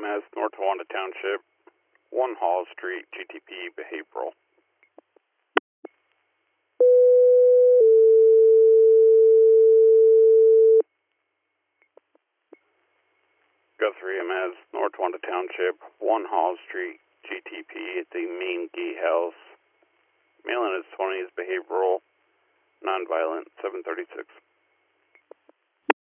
EMS, North Towanda Township, 1 Hall Street, GTP, Behavioral. Guthrie EMS, North Towanda Township, 1 Hall Street, GTP, at the main gatehouse. Mailing is 20 is Behavioral, nonviolent, 736.